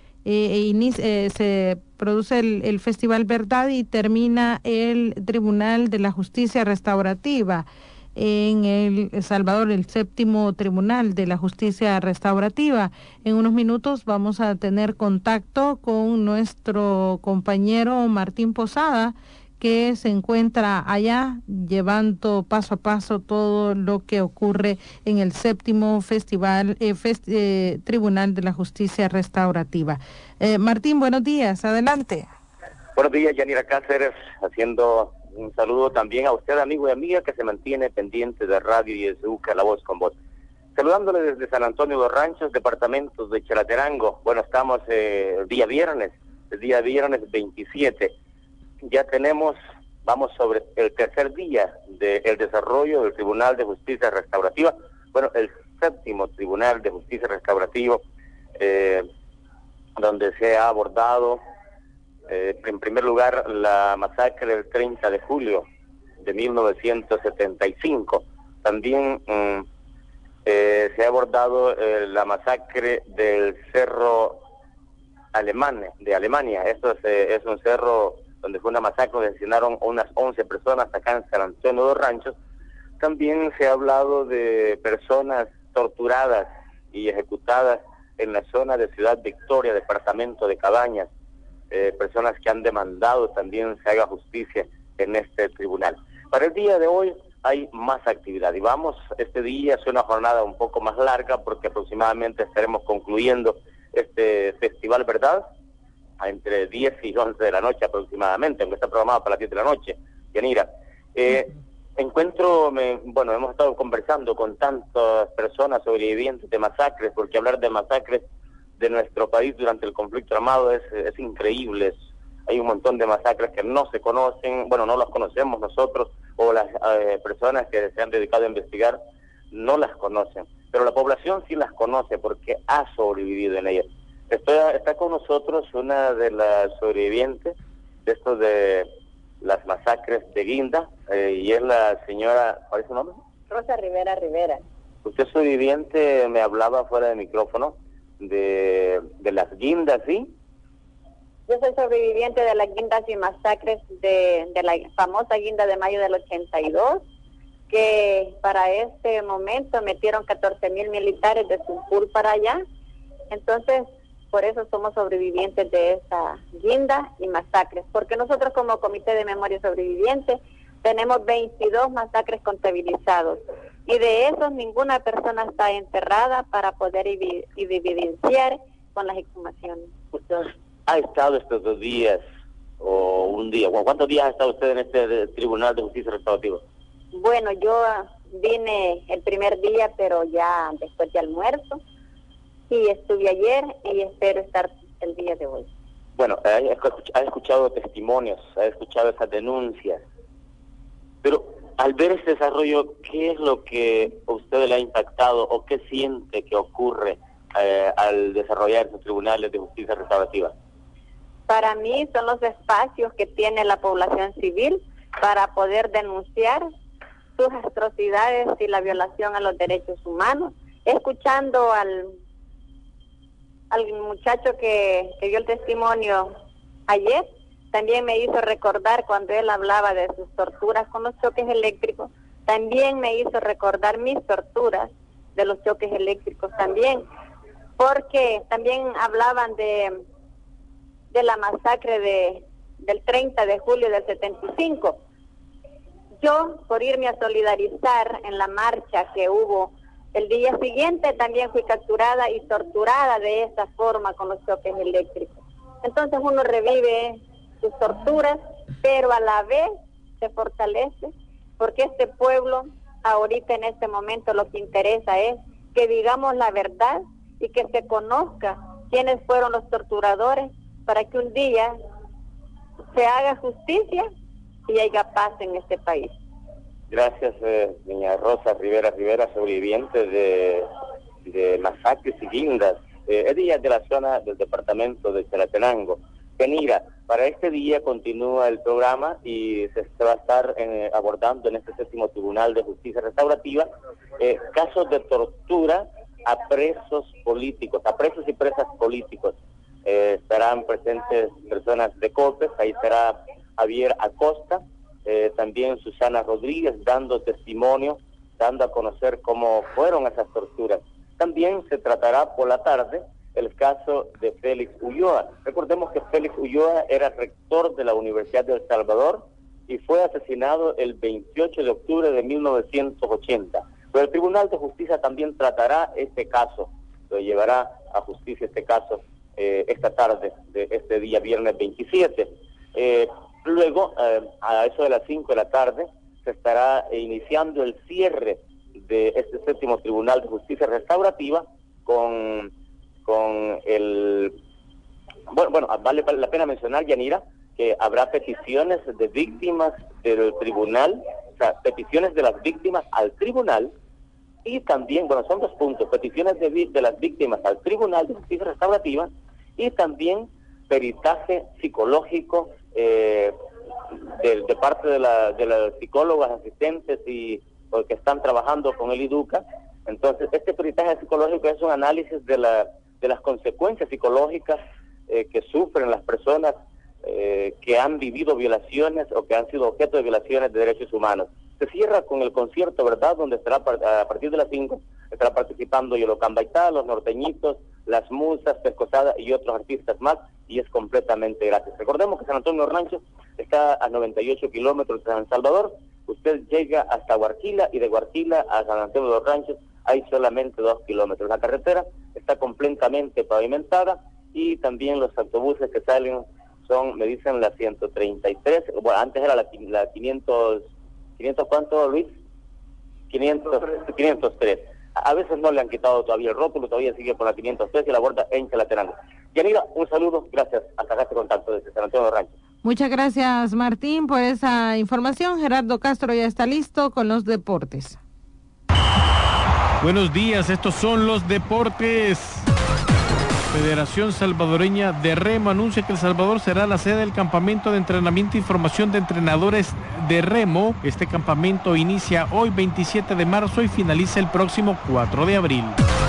Speaker 2: Se produce el Festival Verdad y termina el Tribunal de la Justicia Restaurativa en El Salvador, el 7º Tribunal de la Justicia Restaurativa. En unos minutos vamos a tener contacto con nuestro compañero Martín Posada, que se encuentra allá llevando paso a paso todo lo que ocurre en el 7º Tribunal de la Justicia Restaurativa. Martín, buenos días, adelante.
Speaker 7: Buenos días, Yanira Cáceres, haciendo Un saludo también a usted, amigo y amiga, que se mantiene pendiente de Radio y Educa, La Voz con Voz. Saludándole desde San Antonio de los Ranchos, departamentos de Chalatenango. Bueno, estamos el día viernes 27. Ya vamos sobre el tercer día del desarrollo del Tribunal de Justicia Restaurativa. Bueno, el 7º Tribunal de Justicia Restaurativa, donde se ha abordado, en primer lugar, la masacre del 30 de julio de 1975. También se ha abordado la masacre del Cerro de Alemania. Esto es un cerro donde fue una masacre donde asesinaron unas 11 personas acá en San Antonio de los Ranchos. También se ha hablado de personas torturadas y ejecutadas en la zona de Ciudad Victoria, departamento de Cabañas, personas que han demandado también se haga justicia en este tribunal. Para el día de hoy hay más actividad y este día es una jornada un poco más larga porque aproximadamente estaremos concluyendo este festival, ¿verdad? Entre 10 y 11 de la noche aproximadamente, aunque está programado para las 10 de la noche. Yanira, hemos estado conversando con tantas personas sobrevivientes de masacres, porque hablar de masacres de nuestro país durante el conflicto armado es increíble. Hay un montón de masacres que no se conocen, no las conocemos nosotros, o las personas que se han dedicado a investigar no las conocen, pero la población sí las conoce porque ha sobrevivido en ellas. Está con nosotros una de las sobrevivientes de las masacres de Guinda, y es la señora, ¿cuál es su nombre?
Speaker 8: Rosa Rivera Rivera.
Speaker 7: Usted sobreviviente, me hablaba fuera de micrófono de las guindas, ¿sí?
Speaker 8: Yo soy sobreviviente de las guindas y masacres de la famosa guinda de mayo del 82, que para este momento metieron 14,000 militares de Sumpul para allá. Entonces, por eso somos sobrevivientes de esa guinda y masacres, porque nosotros como Comité de Memoria Sobreviviente tenemos 22 masacres contabilizados, y de esos ninguna persona está enterrada para poder evidenciar con las exhumaciones.
Speaker 7: ¿Usted ha estado estos 2 días o un día? ¿Cuántos días ha estado usted en este Tribunal de Justicia Restaurativa?
Speaker 8: Bueno, yo vine el primer día, pero ya después de almuerzo, y estuve ayer y espero estar el día de hoy.
Speaker 7: Bueno, ha escuchado testimonios, ha escuchado esas denuncias, pero al ver este desarrollo, ¿qué es lo que a usted le ha impactado o qué siente que ocurre al desarrollar esos tribunales de justicia restaurativa?
Speaker 8: Para mí son los espacios que tiene la población civil para poder denunciar sus atrocidades y la violación a los derechos humanos. Escuchando al muchacho que dio el testimonio ayer, también me hizo recordar cuando él hablaba de sus torturas con los choques eléctricos, también me hizo recordar mis torturas de los choques eléctricos también, porque también hablaban de la masacre del 30 de julio del 75. Yo, por irme a solidarizar en la marcha que hubo el día siguiente, también fui capturada y torturada de esa forma con los choques eléctricos. Entonces uno revive sus torturas, pero a la vez se fortalece, porque este pueblo, ahorita en este momento, lo que interesa es que digamos la verdad y que se conozca quiénes fueron los torturadores, para que un día se haga justicia y haya paz en este país.
Speaker 7: Gracias, doña Rosa Rivera, sobreviviente de masacres y guindas. Ella es de la zona del departamento de Chalatenango. Yanira, para este día continúa el programa y se va a estar abordando en este 7º Tribunal de Justicia Restaurativa casos de tortura a presos políticos, a presos y presas políticos. Estarán presentes personas de COPES, ahí estará Javier Acosta, también Susana Rodríguez dando testimonio, dando a conocer cómo fueron esas torturas. También se tratará por la tarde el caso de Félix Ulloa. Recordemos que Félix Ulloa era rector de la Universidad de El Salvador y fue asesinado el 28 de octubre de 1980. Pero el Tribunal de Justicia también tratará este caso, lo llevará a justicia este caso esta tarde de este día viernes 27. Luego, a eso de las 5 de la tarde, se estará iniciando el cierre de este 7º Tribunal de Justicia Restaurativa con el... Bueno, vale la pena mencionar, Yanira, que habrá peticiones de víctimas del tribunal, o sea, peticiones de las víctimas al tribunal, y también, bueno, son 2 puntos, peticiones de las víctimas al Tribunal de Justicia Restaurativa, y también peritaje psicológico de parte de las psicólogas asistentes y que están trabajando con el IDUCA. Entonces, este peritaje psicológico es un análisis de las consecuencias psicológicas que sufren las personas que han vivido violaciones o que han sido objeto de violaciones de derechos humanos. Se cierra con el concierto, ¿verdad?, donde estará a partir de las 5, estará participando Yolocán Baitá, Los Norteñitos, Las Musas, Pescosada y otros artistas más, y es completamente gratis. Recordemos que San Antonio Rancho está a 98 kilómetros de San Salvador. Usted llega hasta Guarquila, y de Guarquila a San Antonio de los Ranchos hay solamente 2 kilómetros. La carretera está completamente pavimentada, y también los autobuses que salen son, me dicen, la 133, bueno, antes era la 500, ¿500 cuánto, Luis? 503. A veces no le han quitado todavía el rótulo, todavía sigue por la 503 y la borda en Chalatenango. Yanira, un saludo, gracias, hasta acá este contacto desde San Antonio de Rancho.
Speaker 2: Muchas gracias, Martín, por esa información. Gerardo Castro ya está listo con los deportes.
Speaker 3: Buenos días, estos son los deportes. Federación Salvadoreña de Remo anuncia que El Salvador será la sede del campamento de entrenamiento y formación de entrenadores de remo. Este campamento inicia hoy 27 de marzo y finaliza el próximo 4 de abril.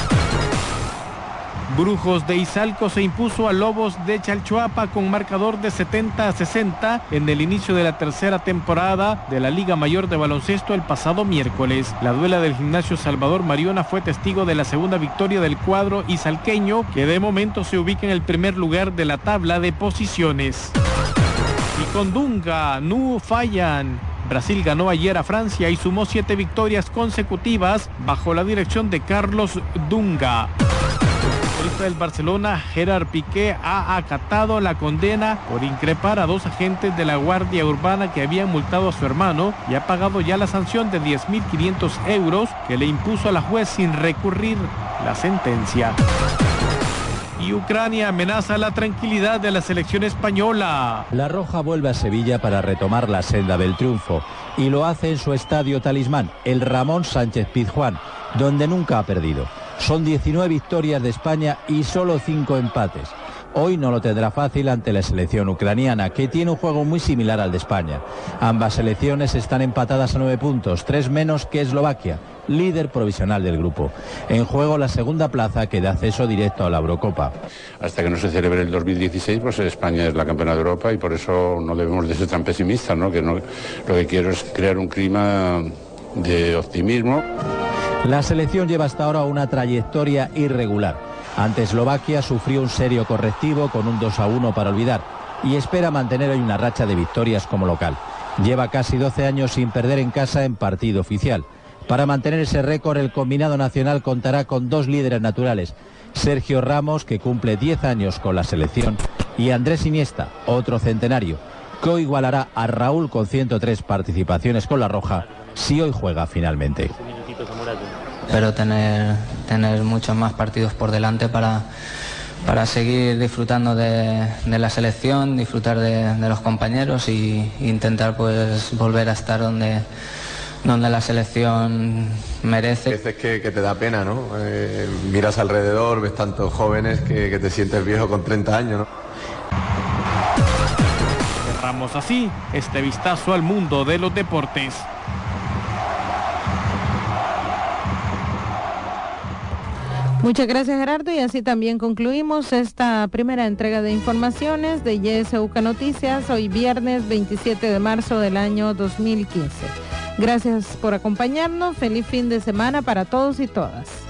Speaker 3: Brujos de Izalco se impuso a Lobos de Chalchuapa con marcador de 70-60 en el inicio de la tercera temporada de la Liga Mayor de Baloncesto el pasado miércoles. La duela del Gimnasio Salvador Mariona fue testigo de la segunda victoria del cuadro izalqueño, que de momento se ubica en el primer lugar de la tabla de posiciones. Y con Dunga, no fallan. Brasil ganó ayer a Francia y sumó 7 victorias consecutivas bajo la dirección de Carlos Dunga. El futbolista del Barcelona, Gerard Piqué, ha acatado la condena por increpar a 2 agentes de la Guardia Urbana que habían multado a su hermano, y ha pagado ya la sanción de 10.500 euros que le impuso a la juez sin recurrir la sentencia. Y Ucrania amenaza la tranquilidad de la selección española.
Speaker 10: La Roja vuelve a Sevilla para retomar la senda del triunfo, y lo hace en su estadio talismán, el Ramón Sánchez Pizjuán, donde nunca ha perdido. Son 19 victorias de España y solo 5 empates. Hoy no lo tendrá fácil ante la selección ucraniana, que tiene un juego muy similar al de España. Ambas selecciones están empatadas a 9 puntos, 3 menos que Eslovaquia, líder provisional del grupo. En juego la segunda plaza que da acceso directo a la Eurocopa.
Speaker 11: Hasta que no se celebre el 2016, pues España es la campeona de Europa, y por eso no debemos de ser tan pesimistas, ¿no? Lo que quiero es crear un clima de optimismo.
Speaker 10: La selección lleva hasta ahora una trayectoria irregular. Ante Eslovaquia sufrió un serio correctivo con un 2-1 para olvidar, y espera mantener hoy una racha de victorias como local. Lleva casi 12 años sin perder en casa en partido oficial. Para mantener ese récord, el combinado nacional contará con 2 líderes naturales: Sergio Ramos, que cumple 10 años con la selección, y Andrés Iniesta, otro centenario, que hoy igualará a Raúl con 103 participaciones con la Roja, si hoy juega finalmente.
Speaker 12: Pero tener muchos más partidos por delante para seguir disfrutando de la selección, disfrutar de los compañeros, y intentar pues volver a estar donde la selección merece.
Speaker 24: A veces que te da pena, ¿no? Miras alrededor, ves tantos jóvenes que te sientes viejo con 30 años, ¿no?
Speaker 3: Cerramos así este vistazo al mundo de los deportes.
Speaker 2: Muchas gracias, Gerardo, y así también concluimos esta primera entrega de informaciones de YSUK Noticias, hoy viernes 27 de marzo del año 2015. Gracias por acompañarnos, feliz fin de semana para todos y todas.